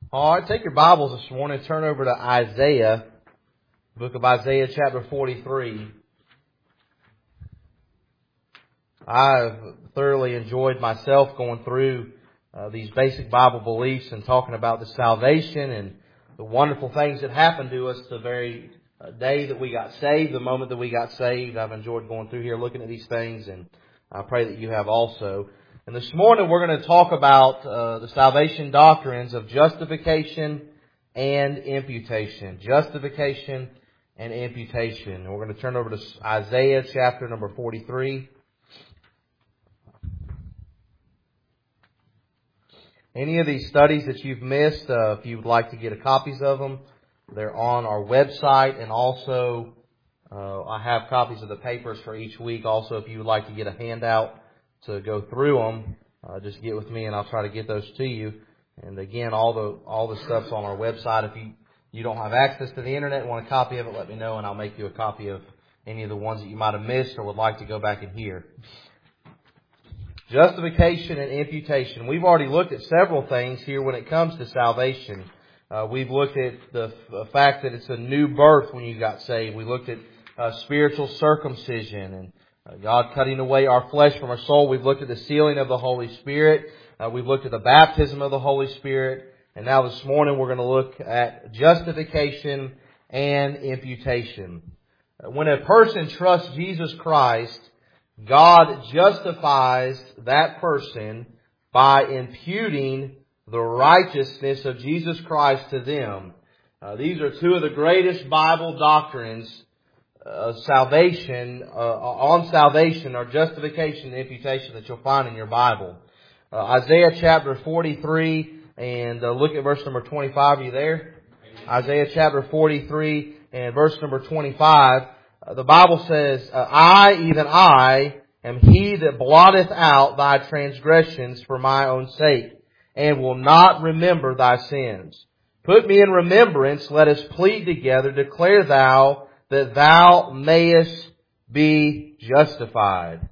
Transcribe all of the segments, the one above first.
All right, take your Bibles this morning and turn over to Isaiah, book of Isaiah chapter 43. I've thoroughly enjoyed myself going through these basic Bible beliefs and talking about the salvation and the wonderful things that happened to us the very day that we got saved, the moment that we got saved. I've enjoyed going through here looking at these things, and I pray that you have also. And this morning we're going to talk about the salvation doctrines of justification and imputation. Justification and imputation. And we're going to turn over to Isaiah chapter number 43. Any of these studies that you've missed, if you would like to get copies of them, they're on our website. And also, I have copies of the papers for each week. Also, if you would like to get a handout to go through them, just get with me and I'll try to get those to you. And again, all the stuff's on our website. If you don't have access to the internet and want a copy of it, let me know and I'll make you a copy of any of the ones that you might have missed or would like to go back and hear. Justification and imputation. We've already looked at several things here when it comes to salvation. We've looked at the fact that it's a new birth when you got saved. We looked at spiritual circumcision and God cutting away our flesh from our soul. We've looked at the sealing of the Holy Spirit. We've looked at the baptism of the Holy Spirit. And now this morning we're going to look at justification and imputation. When a person trusts Jesus Christ, God justifies that person by imputing the righteousness of Jesus Christ to them. These are two of the greatest Bible doctrines of salvation, on salvation or justification and imputation that you'll find in your Bible. Isaiah chapter 43 and look at verse number 25. Are you there? Isaiah chapter 43 and verse number 25. The Bible says, I, even I, am he that blotteth out thy transgressions for my own sake, and will not remember thy sins. Put me in remembrance, let us plead together, declare thou that thou mayest be justified.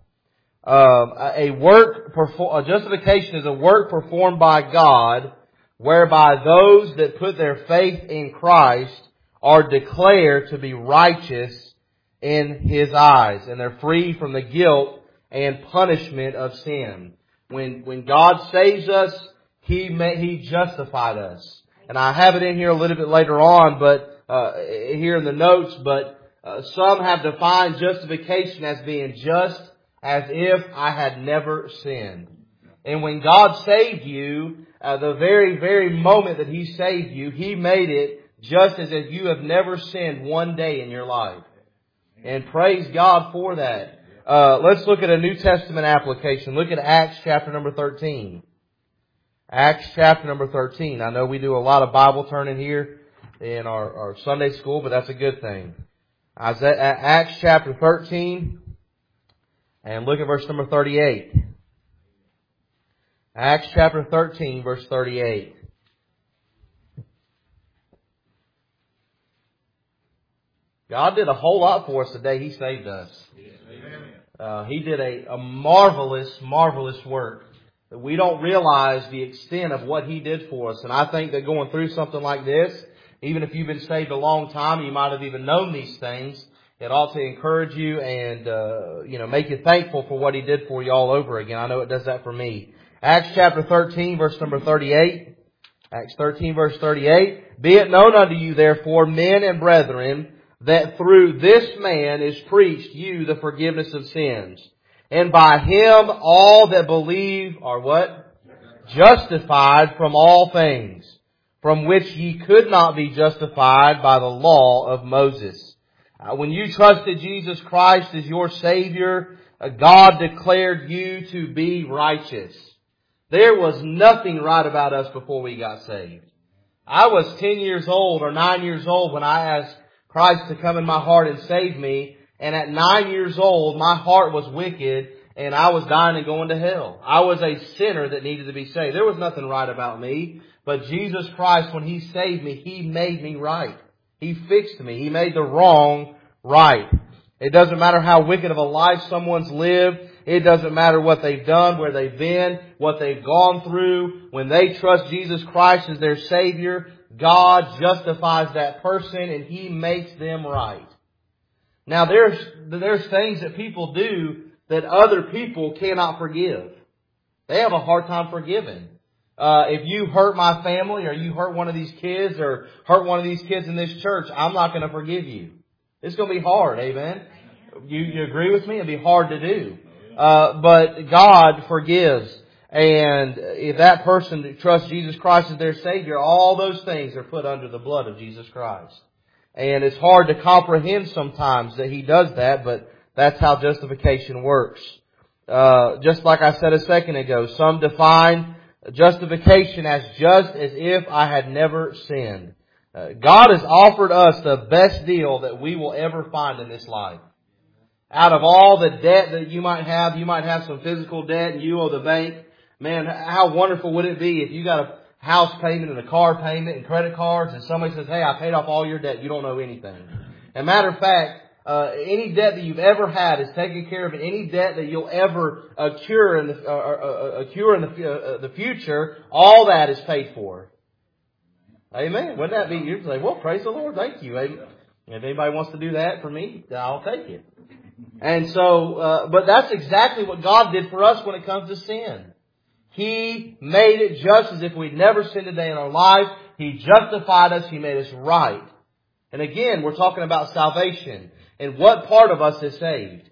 Justification is a work performed by God, whereby those that put their faith in Christ are declared to be righteous in His eyes, and they're free from the guilt and punishment of sin. When God saves us, He justified us. And I have it in here a little bit later on, but here in the notes, but some have defined justification as being just as if I had never sinned. And when God saved you, the very, very moment that He saved you, He made it just as if you have never sinned one day in your life. And praise God for that. Let's look at a New Testament application. Look at Acts chapter number 13. Acts chapter number 13. I know we do a lot of Bible turning here in our Sunday school, but that's a good thing. Acts chapter 13 and look at verse number 38. Acts chapter 13 verse 38. God did a whole lot for us the day He saved us. He did a marvelous, marvelous work. We don't realize the extent of what He did for us. And I think that going through something like this, even if you've been saved a long time, you might have even known these things, it ought to encourage you and, make you thankful for what He did for you all over again. I know it does that for me. Acts chapter 13, verse number 38. Acts 13, verse 38. Be it known unto you, therefore, men and brethren, that through this man is preached you the forgiveness of sins. And by Him all that believe are what? Justified from all things, from which ye could not be justified by the law of Moses. When you trusted Jesus Christ as your Savior, God declared you to be righteous. There was nothing right about us before we got saved. I was 10 years old or 9 years old when I asked Christ to come in my heart and save me. And at 9 years old, my heart was wicked and I was dying and going to hell. I was a sinner that needed to be saved. There was nothing right about me. But Jesus Christ, when He saved me, He made me right. He fixed me. He made the wrong right. It doesn't matter how wicked of a life someone's lived. It doesn't matter what they've done, where they've been, what they've gone through. When they trust Jesus Christ as their Savior, God justifies that person and He makes them right. Now there's things that people do that other people cannot forgive. They have a hard time forgiving. If you hurt my family or you hurt one of these kids or hurt one of these kids in this church, I'm not going to forgive you. It's going to be hard, amen? You agree with me? It'll be hard to do. But God forgives. And if that person trusts Jesus Christ as their Savior, all those things are put under the blood of Jesus Christ. And it's hard to comprehend sometimes that He does that, but that's how justification works. Just like I said a second ago, some define justification as just as if I had never sinned. God has offered us the best deal that we will ever find in this life. Out of all the debt that you might have some physical debt and you owe the bank. Man, how wonderful would it be if you got a house payment and a car payment and credit cards and somebody says, hey, I paid off all your debt. You don't owe anything. As a matter of fact, any debt that you've ever had is taken care of, and any debt that you'll ever cure in the future, all that is paid for. Amen. Wouldn't that be? You'd say, well, praise the Lord. Thank you. If anybody wants to do that for me, I'll take it. And so, but that's exactly what God did for us when it comes to sin. He made it just as if we'd never sinned a day in our life. He justified us. He made us right. And again, we're talking about salvation. And what part of us is saved?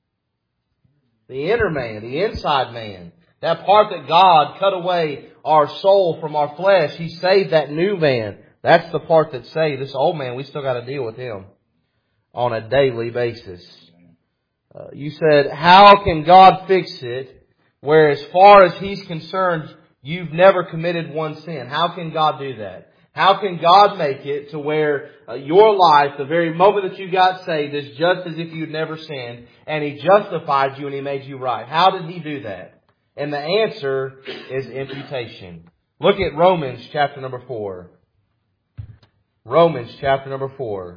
The inner man, the inside man. That part that God cut away our soul from our flesh. He saved that new man. That's the part that's saved. This old man, we still got to deal with him on a daily basis. You said, how can God fix it where as far as He's concerned, you've never committed one sin? How can God do that? How can God make it to where your life, the very moment that you got saved, is just as if you'd never sinned, and He justified you and He made you right? How did He do that? And the answer is imputation. Look at Romans chapter number 4. Romans chapter number 4.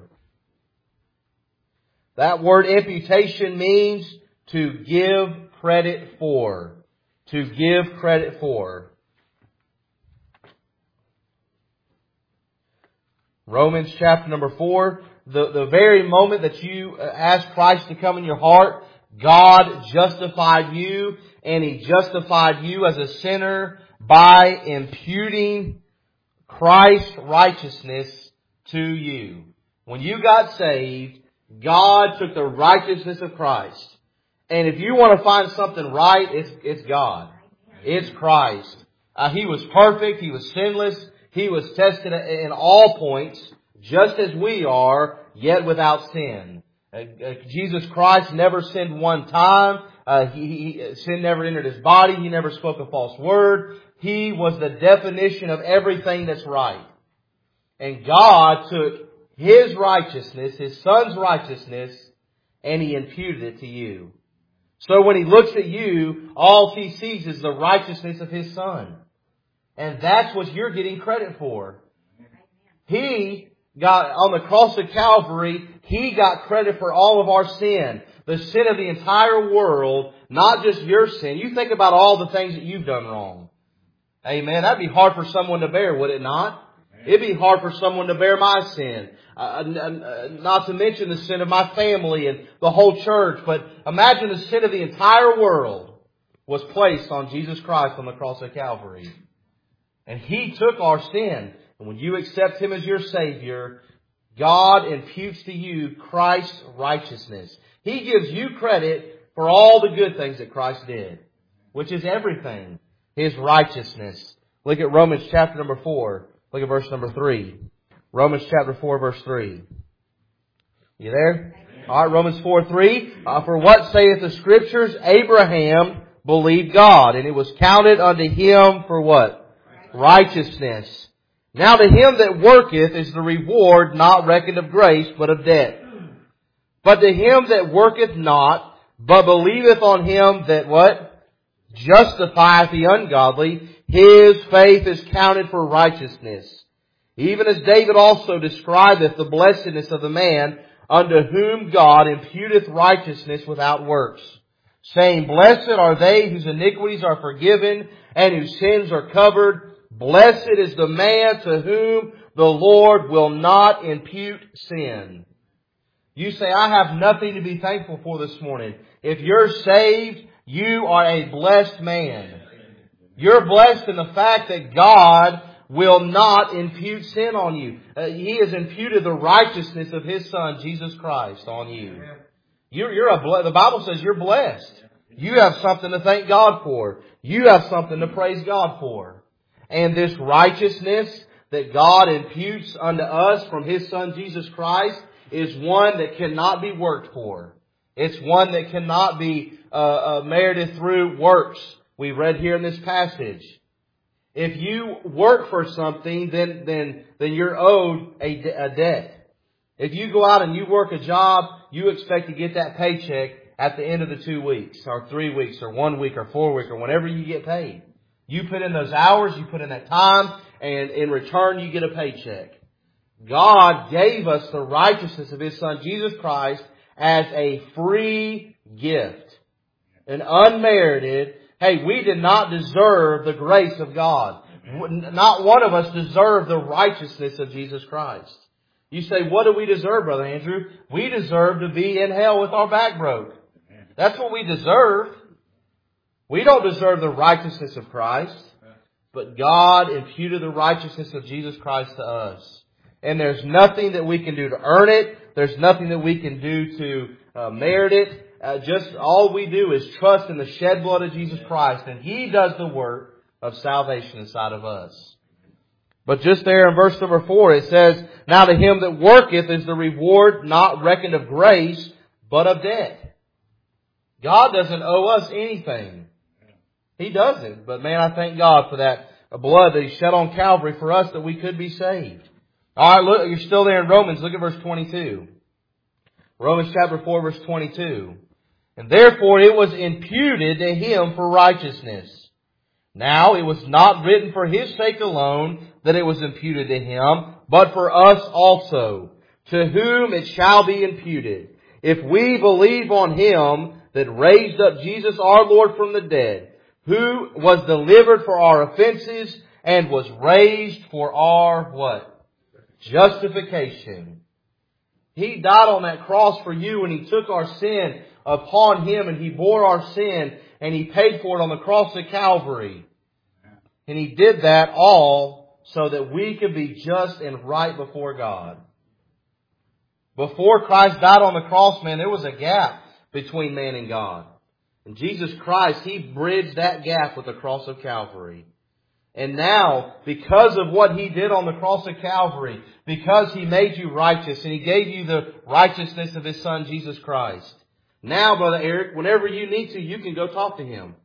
That word imputation means to give credit for. To give credit for. Romans chapter number 4. The very moment that you ask Christ to come in your heart, God justified you, and He justified you as a sinner by imputing Christ's righteousness to you. When you got saved, God took the righteousness of Christ. And if you want to find something right, it's God. It's Christ. He was perfect. He was sinless. He was tested in all points, just as we are, yet without sin. Jesus Christ never sinned one time. Sin never entered His body. He never spoke a false word. He was the definition of everything that's right. And God took His righteousness, His Son's righteousness, and He imputed it to you. So when He looks at you, all He sees is the righteousness of His Son. And that's what you're getting credit for. He got, on the cross of Calvary, He got credit for all of our sin. The sin of the entire world, not just your sin. You think about all the things that you've done wrong. Amen. That'd be hard for someone to bear, would it not? It'd be hard for someone to bear my sin. Not to mention the sin of my family and the whole church. But imagine the sin of the entire world was placed on Jesus Christ on the cross of Calvary. And He took our sin. And when you accept Him as your Savior, God imputes to you Christ's righteousness. He gives you credit for all the good things that Christ did, which is everything. His righteousness. Look at Romans chapter number 4. Look at verse number 3. Romans chapter 4, verse 3. You there? All right, Romans 4:3. For what saith the Scriptures? Abraham believed God, and it was counted unto him for what? Righteousness. Now to him that worketh is the reward not reckoned of grace, but of debt. But to him that worketh not, but believeth on Him that what? Justifieth the ungodly, his faith is counted for righteousness. Even as David also describeth the blessedness of the man unto whom God imputeth righteousness without works. saying, Blessed are they whose iniquities are forgiven and whose sins are covered. Blessed is the man to whom the Lord will not impute sin. You say, I have nothing to be thankful for this morning. If you're saved, you are a blessed man. You're blessed in the fact that God will not impute sin on you. He has imputed the righteousness of His Son, Jesus Christ, on you. The Bible says you're blessed. You have something to thank God for. You have something to praise God for. And this righteousness that God imputes unto us from His Son, Jesus Christ, is one that cannot be worked for. It's one that cannot be merited through works. We read here in this passage. If you work for something, then you're owed a debt. If you go out and you work a job, you expect to get that paycheck at the end of the 2 weeks, or 3 weeks, or 1 week, or 4 weeks, or whenever you get paid. You put in those hours, you put in that time, and in return you get a paycheck. God gave us the righteousness of His Son, Jesus Christ, as a free gift. An unmerited. Hey, we did not deserve the grace of God. Not one of us deserved the righteousness of Jesus Christ. You say, what do we deserve, Brother Andrew? We deserve to be in hell with our back broke. That's what we deserve. We don't deserve the righteousness of Christ. But God imputed the righteousness of Jesus Christ to us. And there's nothing that we can do to earn it. There's nothing that we can do to merit it. Just all we do is trust in the shed blood of Jesus Christ. And He does the work of salvation inside of us. But just there in verse number 4 it says, Now to him that worketh is the reward not reckoned of grace, but of debt. God doesn't owe us anything. He doesn't. But man, I thank God for that blood that He shed on Calvary for us that we could be saved. Alright, look, you're still there in Romans. Look at verse 22. Romans chapter 4 verse 22. And therefore it was imputed to him for righteousness. Now it was not written for his sake alone that it was imputed to him, but for us also, to whom it shall be imputed, if we believe on Him that raised up Jesus our Lord from the dead, who was delivered for our offenses and was raised for our what? Justification. He died on that cross for you and He took our sin upon Him and He bore our sin and He paid for it on the cross of Calvary. And He did that all so that we could be just and right before God. Before Christ died on the cross, man, there was a gap between man and God. And Jesus Christ, He bridged that gap with the cross of Calvary. And now, because of what He did on the cross of Calvary, because He made you righteous and He gave you the righteousness of His Son, Jesus Christ. Now, Brother Eric, whenever you need to, you can go talk to Him.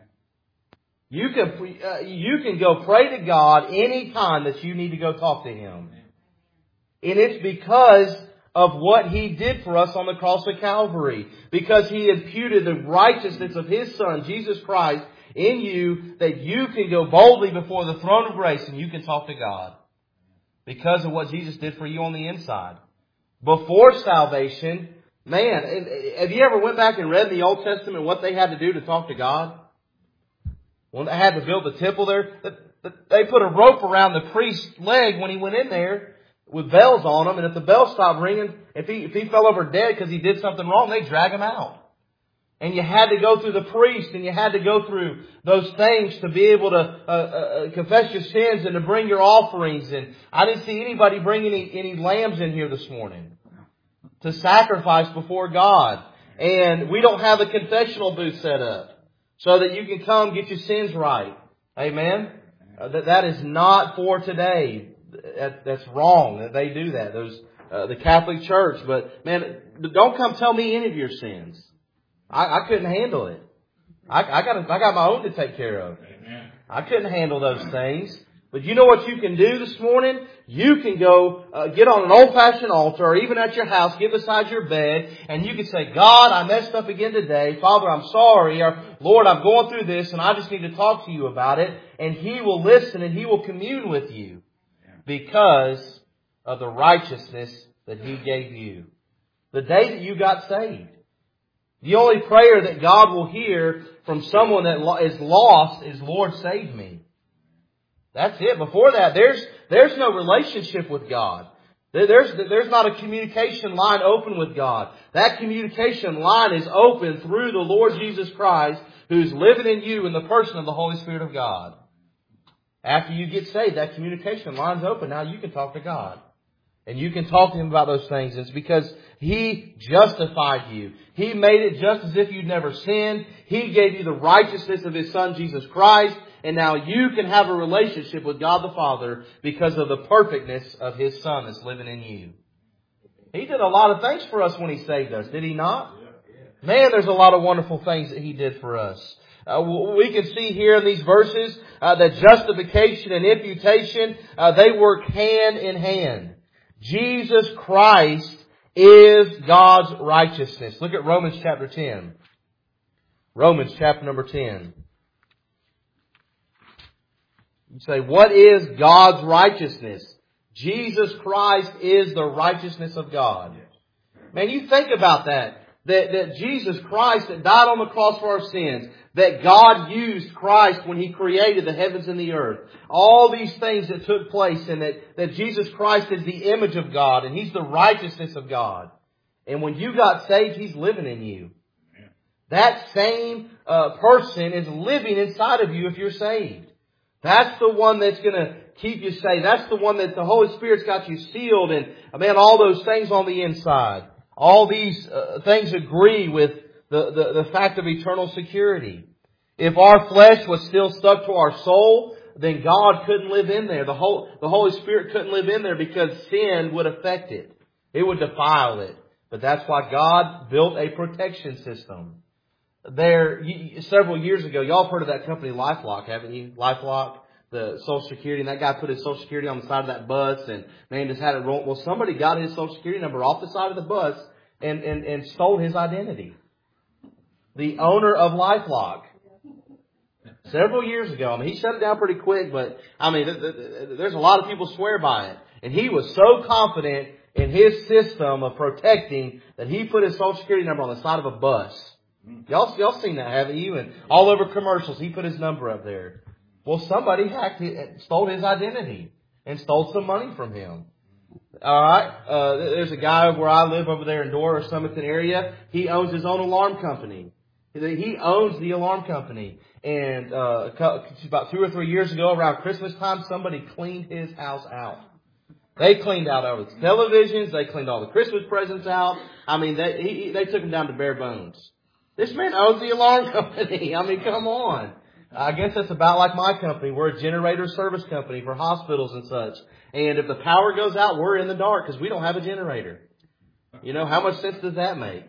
You can go pray to God any time that you need to go talk to Him. And it's because of what He did for us on the cross of Calvary. Because He imputed the righteousness of His Son, Jesus Christ, in you, that you can go boldly before the throne of grace and you can talk to God. Because of what Jesus did for you on the inside. Before salvation, man, have you ever went back and read the Old Testament what they had to do to talk to God? When they had to build the temple there, they put a rope around the priest's leg when he went in there with bells on him. And if the bells stopped ringing, if he fell over dead because he did something wrong, they'd drag him out. And you had to go through the priest and you had to go through those things to be able to confess your sins and to bring your offerings. And I didn't see anybody bring any lambs in here this morning to sacrifice before God. And we don't have a confessional booth set up so that you can come get your sins right. Amen? That is not for today. That's wrong that they do that. The Catholic Church. But man, don't come tell me any of your sins. I couldn't handle it. I got my own to take care of. Amen. I couldn't handle those things. But you know what you can do this morning? You can go get on an old-fashioned altar or even at your house, get beside your bed, and you can say, God, I messed up again today. Father, I'm sorry. Or, Lord, I'm going through this and I just need to talk to you about it. And He will listen and He will commune with you because of the righteousness that He gave you. The day that you got saved. The only prayer that God will hear from someone that is lost is, Lord, save me. That's it. Before that, there's no relationship with God. There's not a communication line open with God. That communication line is open through the Lord Jesus Christ, who's living in you in the person of the Holy Spirit of God. After you get saved, that communication line's open. Now you can talk to God. And you can talk to Him about those things. It's because He justified you. He made it just as if you'd never sinned. He gave you the righteousness of His Son, Jesus Christ. And now you can have a relationship with God the Father because of the perfectness of His Son that's living in you. He did a lot of things for us when He saved us, did He not? Man, there's a lot of wonderful things that He did for us. We can see here in these verses that justification and imputation, they work hand in hand. Jesus Christ is God's righteousness. Look at Romans chapter 10. Romans chapter number 10. You say, what is God's righteousness? Jesus Christ is the righteousness of God. Man, you think about that. That Jesus Christ that died on the cross for our sins, that God used Christ when He created the heavens and the earth. All these things that took place, and that Jesus Christ is the image of God and He's the righteousness of God. And when you got saved, He's living in you. That same person is living inside of you if you're saved. That's the one that's going to keep you saved. That's the one that the Holy Spirit's got you sealed, and man, all those things on the inside. All these things agree with the fact of eternal security. If our flesh was still stuck to our soul, then God couldn't live in there. The Holy Spirit couldn't live in there because sin would affect it. It would defile it. But that's why God built a protection system. Several years ago, y'all have heard of that company LifeLock, haven't you? LifeLock, the Social Security, and that guy put his Social Security on the side of that bus, and man, just had it roll. Well, somebody got his Social Security number off the side of the bus and stole his identity. The owner of LifeLock. Several years ago. I mean, he shut it down pretty quick, but I mean, there's a lot of people swear by it. And he was so confident in his system of protecting that he put his Social Security number on the side of a bus. Y'all seen that, haven't you? And all over commercials, he put his number up there. Well, somebody stole his identity and stole some money from him. All right. There's a guy where I live over there in Dora or Summerton area. He owns his own alarm company. He owns the alarm company. And about 2 or 3 years ago, around Christmas time, somebody cleaned his house out. They cleaned out all the televisions. They cleaned all the Christmas presents out. I mean, they took him down to bare bones. This man owns the alarm company. I mean, come on. I guess that's about like my company. We're a generator service company for hospitals and such. And if the power goes out, we're in the dark because we don't have a generator. You know, how much sense does that make?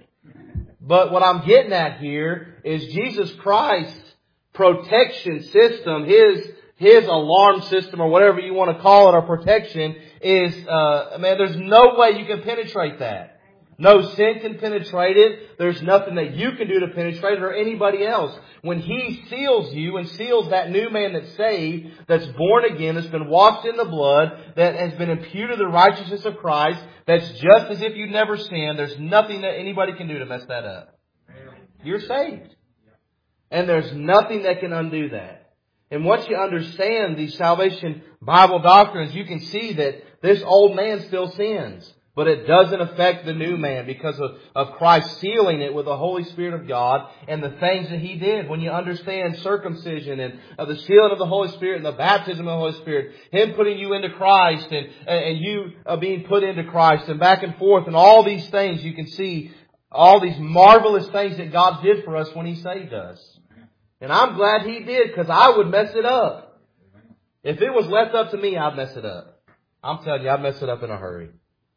But what I'm getting at here is Jesus Christ's protection system, His alarm system or whatever you want to call it, or protection is, man, there's no way you can penetrate that. No sin can penetrate it. There's nothing that you can do to penetrate it or anybody else. When He seals you and seals that new man that's saved, that's born again, that's been washed in the blood, that has been imputed the righteousness of Christ, that's just as if you'd never sinned, there's nothing that anybody can do to mess that up. You're saved. And there's nothing that can undo that. And once you understand these salvation Bible doctrines, you can see that this old man still sins. But it doesn't affect the new man because of Christ sealing it with the Holy Spirit of God and the things that He did. When you understand circumcision and the sealing of the Holy Spirit and the baptism of the Holy Spirit, Him putting you into Christ and you being put into Christ and back and forth and all these things, you can see all these marvelous things that God did for us when He saved us. And I'm glad He did because I would mess it up. If it was left up to me, I'd mess it up. I'm telling you, I'd mess it up in a hurry.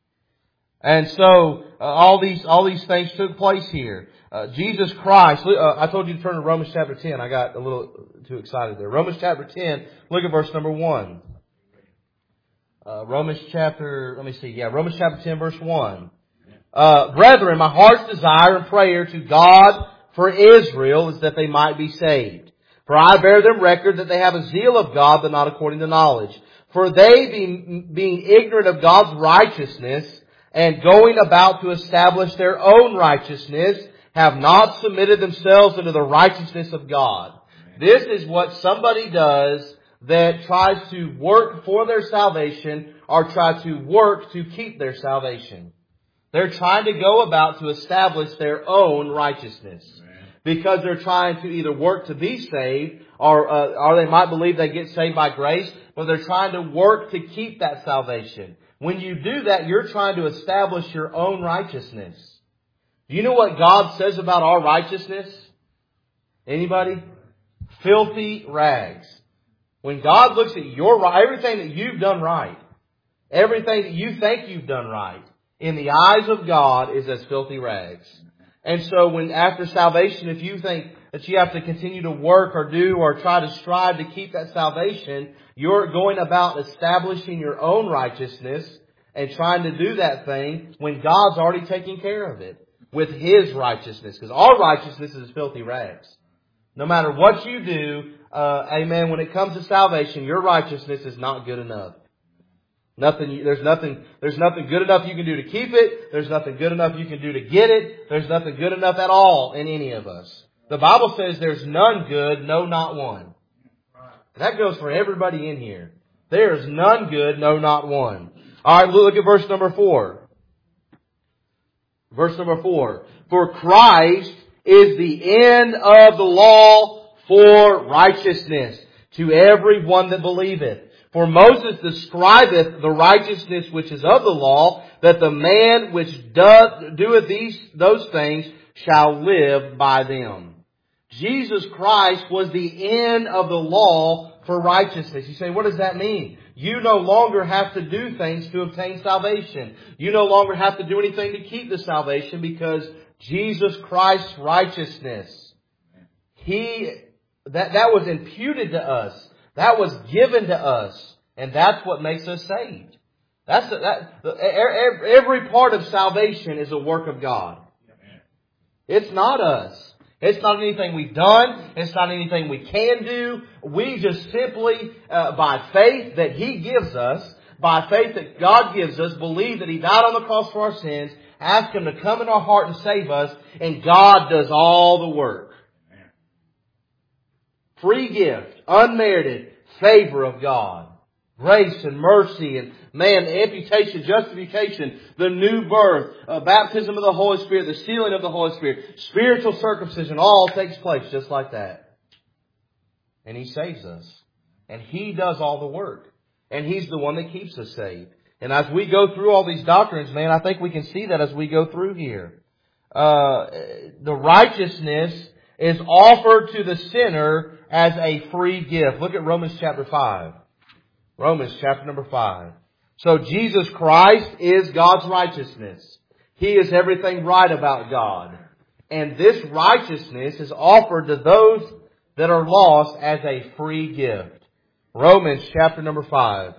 And so all these things took place here. Jesus Christ. I told you to turn to Romans chapter 10. I got a little too excited there. Romans chapter 10. Look at verse number 1. Romans chapter 10, verse 1. Brethren, my heart's desire and prayer to God for Israel is that they might be saved. For I bear them record that they have a zeal of God, but not according to knowledge. For they, being ignorant of God's righteousness, and going about to establish their own righteousness, have not submitted themselves unto the righteousness of God. This is what somebody does that tries to work for their salvation or try to work to keep their salvation. They're trying to go about to establish their own righteousness. Because they're trying to either work to be saved or they might believe they get saved by grace, but they're trying to work to keep that salvation. When you do that, you're trying to establish your own righteousness. Do you know what God says about our righteousness? Anybody? Filthy rags. When God looks at everything that you've done right, everything that you think you've done right, in the eyes of God is as filthy rags. And so when after salvation, if you think that you have to continue to work or do or try to strive to keep that salvation, you're going about establishing your own righteousness and trying to do that thing when God's already taking care of it with His righteousness. Because our righteousness is filthy rags. No matter what you do, amen, when it comes to salvation, your righteousness is not good enough. There's nothing good enough you can do to keep it. There's nothing good enough you can do to get it. There's nothing good enough at all in any of us. The Bible says there's none good, no, not one. That goes for everybody in here. There is none good, no, not one. All right, look at verse number 4. Verse number 4. For Christ is the end of the law for righteousness to every one that believeth. For Moses describeth the righteousness which is of the law, that the man which doeth those things shall live by them. Jesus Christ was the end of the law for righteousness. You say, what does that mean? You no longer have to do things to obtain salvation. You no longer have to do anything to keep the salvation because Jesus Christ's righteousness, that was imputed to us. That was given to us. And that's what makes us saved. Every part of salvation is a work of God. It's not us. It's not anything we've done. It's not anything we can do. We just simply, by faith that He gives us, by faith that God gives us, believe that He died on the cross for our sins, ask Him to come in our heart and save us, and God does all the work. Free gift, unmerited favor of God. Grace and mercy and amputation, justification, the new birth, baptism of the Holy Spirit, the sealing of the Holy Spirit, spiritual circumcision, all takes place just like that. And He saves us. And He does all the work. And He's the one that keeps us saved. And as we go through all these doctrines, I think we can see that as we go through here. The righteousness is offered to the sinner as a free gift. Look at Romans chapter 5. Romans chapter number 5. So Jesus Christ is God's righteousness. He is everything right about God. And this righteousness is offered to those that are lost as a free gift. Romans chapter number 5.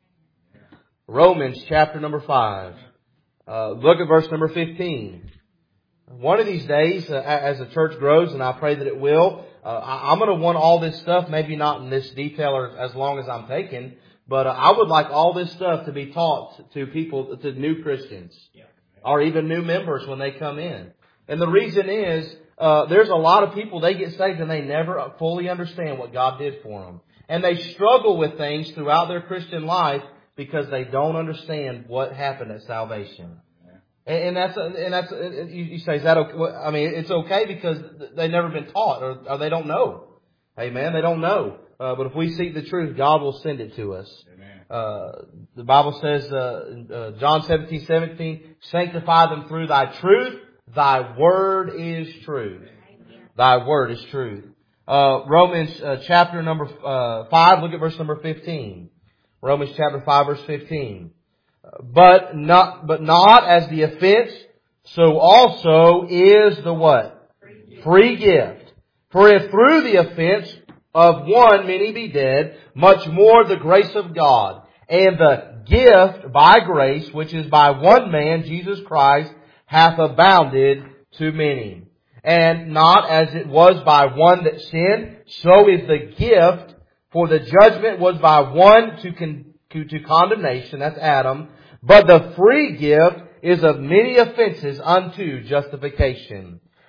Romans chapter number 5. Look at verse number 15. One of these days, as the church grows, and I pray that it will, I'm going to want all this stuff, maybe not in this detail or as long as I'm taking, but I would like all this stuff to be taught to people, to new Christians, or even new members when they come in. And the reason is, there's a lot of people, they get saved and they never fully understand what God did for them. And they struggle with things throughout their Christian life because they don't understand what happened at salvation. And you say, is that okay? I mean, it's okay because they've never been taught or they don't know. Amen. They don't know. But if we seek the truth, God will send it to us. The Bible says, John 17:17, sanctify them through Thy truth. Thy word is truth. Thy word is truth. Romans chapter number 5, look at verse number 15. Romans chapter 5 verse 15. But not as the offense, so also is the what? Free gift. For if through the offense of one many be dead, much more the grace of God, and the gift by grace, which is by one man, Jesus Christ, hath abounded to many. And not as it was by one that sinned, so is the gift, for the judgment was by one to condemnation, that's Adam, but the free gift is of many offenses unto justification.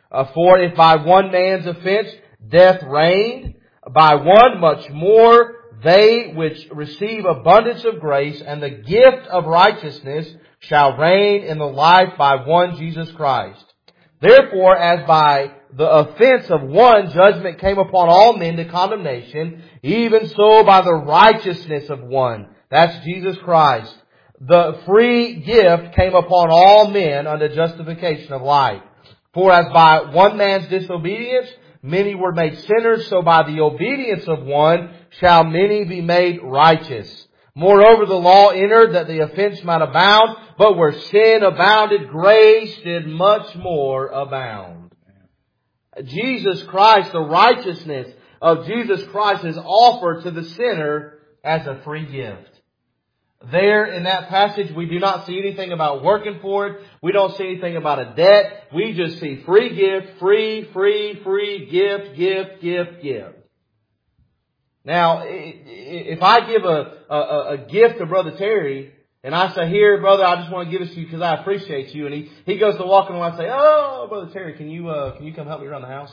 For if by one man's offense death reigned, by one much more they which receive abundance of grace and the gift of righteousness shall reign in the life by one Jesus Christ. Therefore, as by the offense of one judgment came upon all men to condemnation, even so by the righteousness of one, that's Jesus Christ, the free gift came upon all men unto justification of life. For as by one man's disobedience many were made sinners, so by the obedience of one shall many be made righteous. Moreover, the law entered that the offense might abound, but where sin abounded, grace did much more abound. Jesus Christ, the righteousness of Jesus Christ is offered to the sinner as a free gift. There in that passage, we do not see anything about working for it. We don't see anything about a debt. We just see free gift, free, gift. Now, if I give a gift to Brother Terry, and I say, here, brother, I just want to give this to you because I appreciate you, and he goes to walk in and I say, oh, Brother Terry, can you come help me around the house?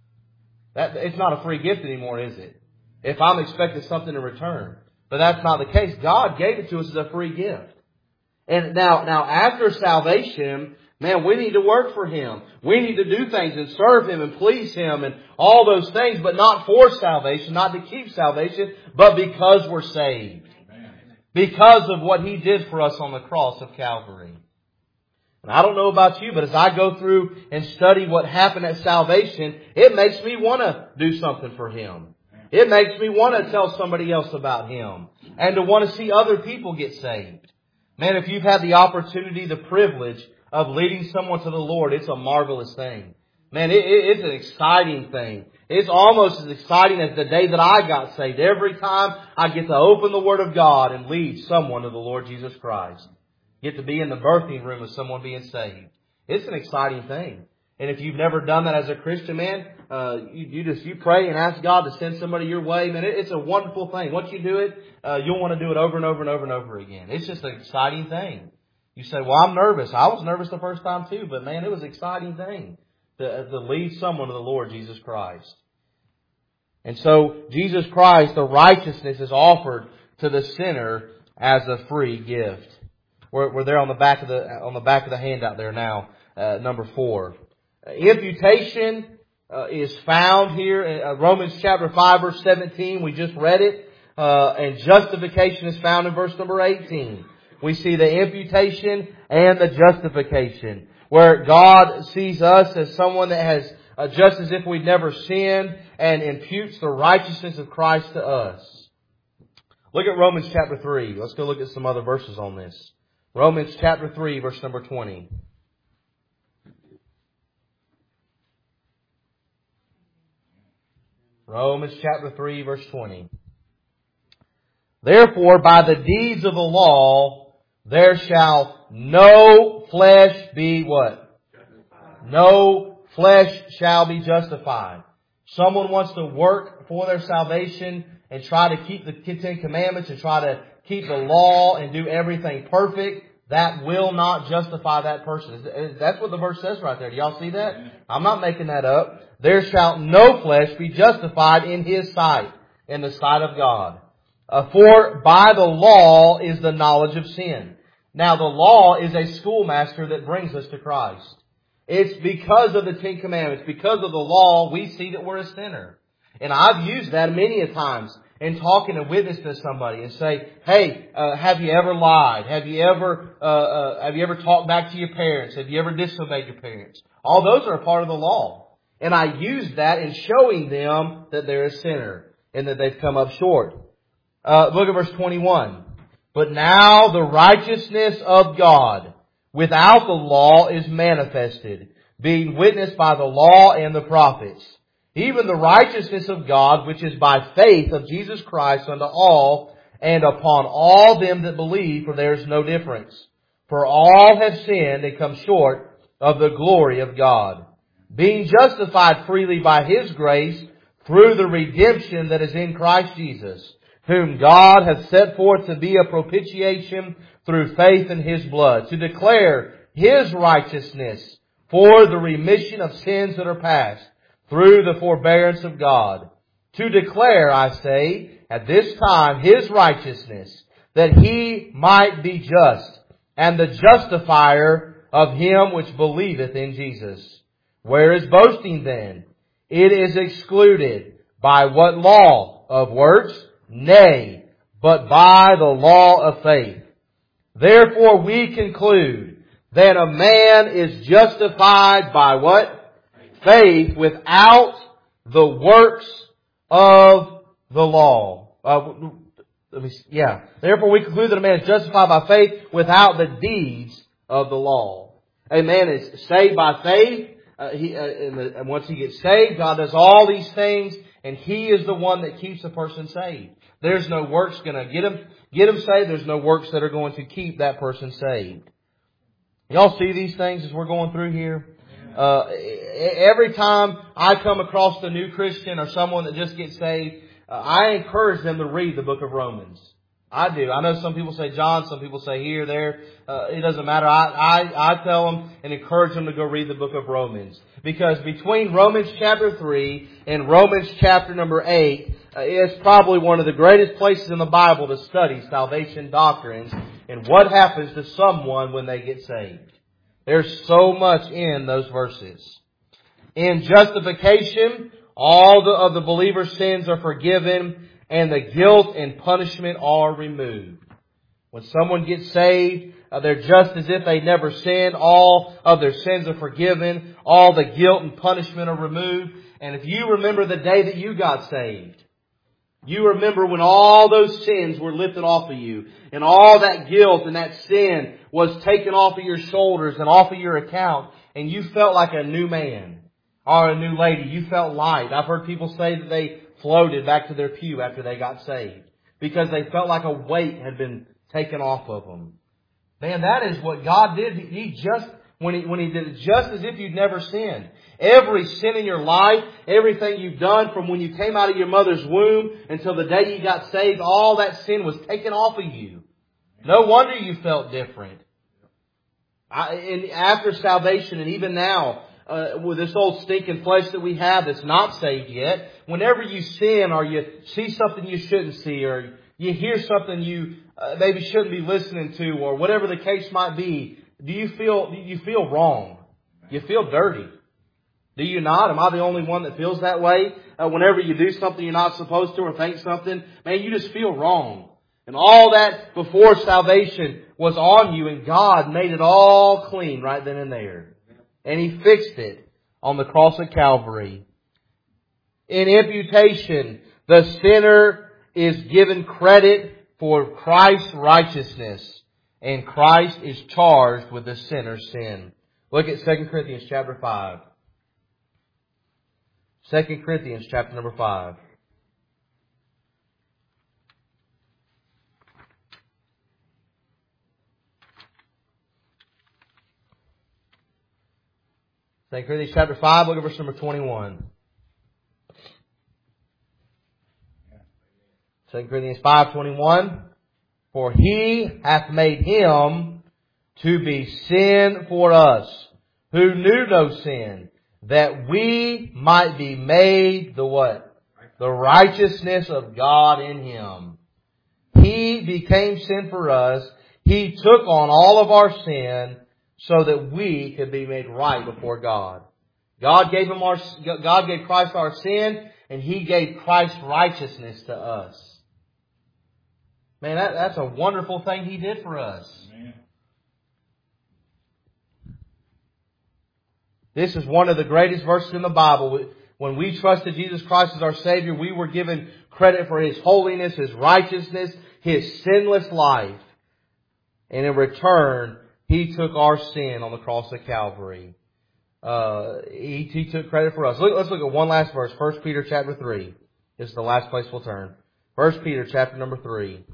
It's not a free gift anymore, is it? If I'm expecting something in return. But that's not the case. God gave it to us as a free gift. And now after salvation, man, we need to work for Him. We need to do things and serve Him and please Him and all those things, but not for salvation, not to keep salvation, but because we're saved. Because of what He did for us on the cross of Calvary. And I don't know about you, but as I go through and study what happened at salvation, it makes me want to do something for Him. It makes me want to tell somebody else about Him and to want to see other people get saved. Man, if you've had the opportunity, the privilege of leading someone to the Lord, it's a marvelous thing. Man, it's an exciting thing. It's almost as exciting as the day that I got saved. Every time I get to open the Word of God and lead someone to the Lord Jesus Christ. Get to be in the birthing room of someone being saved. It's an exciting thing. And if you've never done that as a Christian, man, you pray and ask God to send somebody your way. Man, it's a wonderful thing. Once you do it, you'll want to do it over and over and over and over again. It's just an exciting thing. You say, well, I'm nervous. I was nervous the first time too, but man, it was an exciting thing to lead someone to the Lord Jesus Christ. And so, Jesus Christ, the righteousness is offered to the sinner as a free gift. We're there on the back of the handout there now, number 4. Imputation is found here in Romans chapter 5 verse 17. We just read it. And justification is found in verse number 18. We see the imputation and the justification, where God sees us as someone that has just as if we'd never sinned and imputes the righteousness of Christ to us. Look at Romans chapter 3. Let's go look at some other verses on this. Romans chapter 3 verse number 20. Romans chapter 3 verse 20. Therefore, by the deeds of the law, there shall no flesh be what? No flesh shall be justified. Someone wants to work for their salvation and try to keep the 10 Commandments and try to keep the law and do everything perfect. That will not justify that person. That's what the verse says right there. Do y'all see that? I'm not making that up. There shall no flesh be justified in His sight, in the sight of God. For by the law is the knowledge of sin. Now the law is a schoolmaster that brings us to Christ. It's because of the 10 Commandments, because of the law, we see that we're a sinner. And I've used that many a times in talking and witnessing to somebody and say, hey, have you ever lied? Have you ever talked back to your parents? Have you ever disobeyed your parents? All those are a part of the law. And I use that in showing them that they're a sinner and that they've come up short. Look at verse 21. But now the righteousness of God without the law is manifested, being witnessed by the law and the prophets. Even the righteousness of God, which is by faith of Jesus Christ unto all and upon all them that believe, for there is no difference. For all have sinned and come short of the glory of God, being justified freely by His grace through the redemption that is in Christ Jesus, whom God hath set forth to be a propitiation through faith in His blood, to declare His righteousness for the remission of sins that are past, through the forbearance of God, to declare, I say, at this time His righteousness, that He might be just, and the justifier of him which believeth in Jesus. Where is boasting then? It is excluded. By what law? Of works? Nay, but by the law of faith. Therefore we conclude that a man is justified by what? Faith, without the works of the law. Therefore we conclude that a man is justified by faith without the deeds of the law. A man is saved by faith. And once he gets saved, God does all these things, and He is the one that keeps a person saved. There's no works going to get him saved. There's no works that are going to keep that person saved. Y'all see these things as we're going through here? Every time I come across a new Christian or someone that just gets saved, I encourage them to read the book of Romans. I do. I know some people say John, some people say here, there. It doesn't matter. I tell them and encourage them to go read the book of Romans. Because between Romans chapter 3 and Romans chapter number 8, it's probably one of the greatest places in the Bible to study salvation doctrines and what happens to someone when they get saved. There's so much in those verses. In justification, all of the believer's sins are forgiven, and the guilt and punishment are removed. When someone gets saved, they're just as if they never sinned. All of their sins are forgiven. All the guilt and punishment are removed. And if you remember the day that you got saved, you remember when all those sins were lifted off of you, and all that guilt and that sin was taken off of your shoulders and off of your account, and you felt like a new man or a new lady. You felt light. I've heard people say that they floated back to their pew after they got saved because they felt like a weight had been taken off of them. Man, that is what God did. He just, when He did it, just as if you'd never sinned. Every sin in your life, everything you've done from when you came out of your mother's womb until the day you got saved, all that sin was taken off of you. No wonder you felt different. After salvation, and even now, with this old stinking flesh that we have that's not saved yet, whenever you sin or you see something you shouldn't see or you hear something you maybe shouldn't be listening to or whatever the case might be, do you feel wrong? You feel dirty. Do you not? Am I the only one that feels that way? Whenever you do something you're not supposed to or think something, man, you just feel wrong. And all that before salvation was on you, and God made it all clean right then and there. And He fixed it on the cross of Calvary. In imputation, the sinner is given credit for Christ's righteousness, and Christ is charged with the sinner's sin. Look at 2 Corinthians chapter 5. 2 Corinthians chapter number 5. Second Corinthians chapter 5, look at verse number 21. 2 Corinthians 5:21. For He hath made Him to be sin for us, who knew no sin, that we might be made the what? The righteousness of God in Him. He became sin for us. He took on all of our sin, so that we could be made right before God. God gave Christ our sin, and He gave Christ's righteousness to us. Man, that's a wonderful thing He did for us. Amen. This is one of the greatest verses in the Bible. When we trusted Jesus Christ as our Savior, we were given credit for His holiness, His righteousness, His sinless life. And in return, He took our sin on the cross of Calvary. He took credit for us. Let's look at one last verse. 1 Peter chapter 3. This is the last place we'll turn. 1 Peter chapter number 3.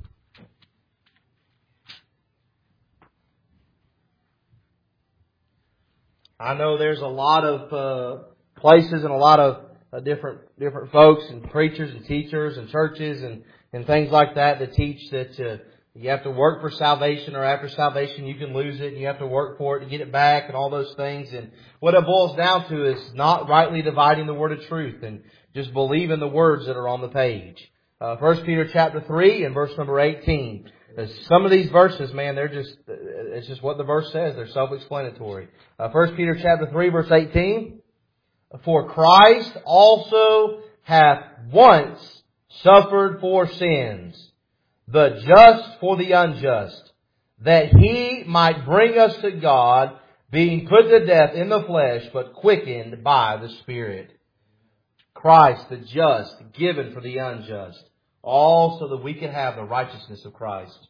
I know there's a lot of places and a lot of different folks and preachers and teachers and churches and things like that teach that You have to work for salvation, or after salvation you can lose it and you have to work for it to get it back and all those things. And what it boils down to is not rightly dividing the word of truth and just believing the words that are on the page. 1 Peter chapter 3 and verse number 18. Some of these verses, man, it's just what the verse says. They're self-explanatory. 1 Peter chapter 3 verse 18. For Christ also hath once suffered for sins, the just for the unjust, that He might bring us to God, being put to death in the flesh, but quickened by the Spirit. Christ, the just, given for the unjust, all so that we can have the righteousness of Christ.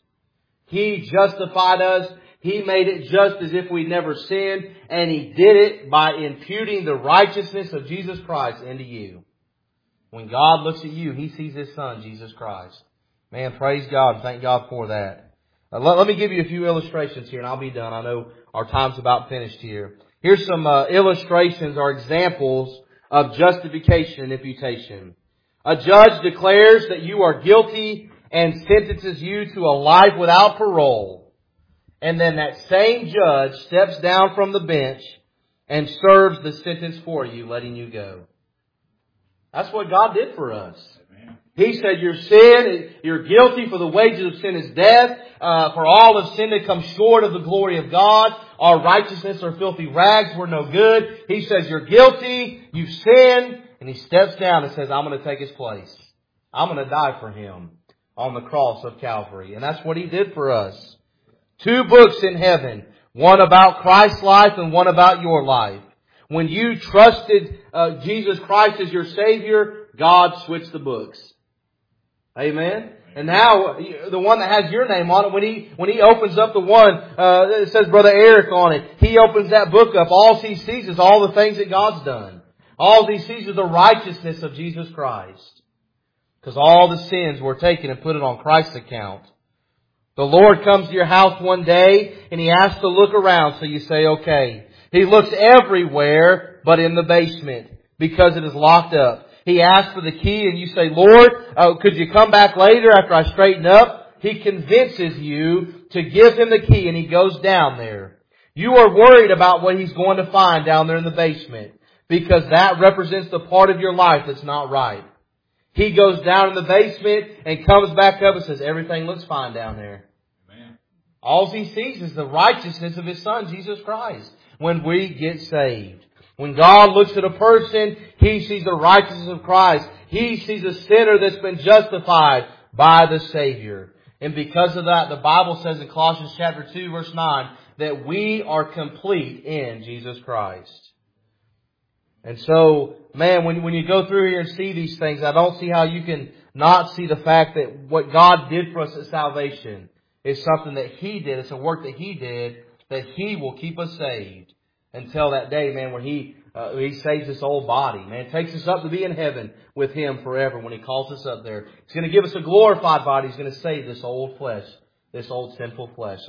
He justified us. He made it just as if we never sinned, and He did it by imputing the righteousness of Jesus Christ into you. When God looks at you, He sees His Son, Jesus Christ. Man, praise God. Thank God for that. Let me give you a few illustrations here and I'll be done. I know our time's about finished here. Here's some illustrations or examples of justification and imputation. A judge declares that you are guilty and sentences you to a life without parole. And then that same judge steps down from the bench and serves the sentence for you, letting you go. That's what God did for us. He said, your sin, you're guilty, for the wages of sin is death. For all have sinned and come short of the glory of God. Our righteousness are filthy rags. We're no good. He says, you're guilty. You've sinned. And He steps down and says, I'm going to take His place. I'm going to die for Him on the cross of Calvary. And that's what He did for us. 2 books in heaven. One about Christ's life and one about your life. When you trusted Jesus Christ as your Savior, God switched the books. Amen. And now the one that has your name on it, when he opens up the one that says Brother Eric on it, he opens that book up. All he sees is all the things that God's done. All he sees is the righteousness of Jesus Christ. Because all the sins were taken and put it on Christ's account. The Lord comes to your house one day and He asks to look around, so you say, okay. He looks everywhere but in the basement because it is locked up. He asks for the key and you say, Lord, could you come back later after I straighten up? He convinces you to give Him the key and He goes down there. You are worried about what He's going to find down there in the basement because that represents the part of your life that's not right. He goes down in the basement and comes back up and says, everything looks fine down there. Amen. All He sees is the righteousness of His Son, Jesus Christ, when we get saved. When God looks at a person, He sees the righteousness of Christ. He sees a sinner that's been justified by the Savior. And because of that, the Bible says in Colossians chapter 2 verse 9 that we are complete in Jesus Christ. And so, man, when you go through here and see these things, I don't see how you can not see the fact that what God did for us at salvation is something that He did. It's a work that He did, that He will keep us saved until that day, man, when He saves this old body, man. Takes us up to be in heaven with Him forever when He calls us up there. He's going to give us a glorified body. He's going to save this old flesh, this old sinful flesh.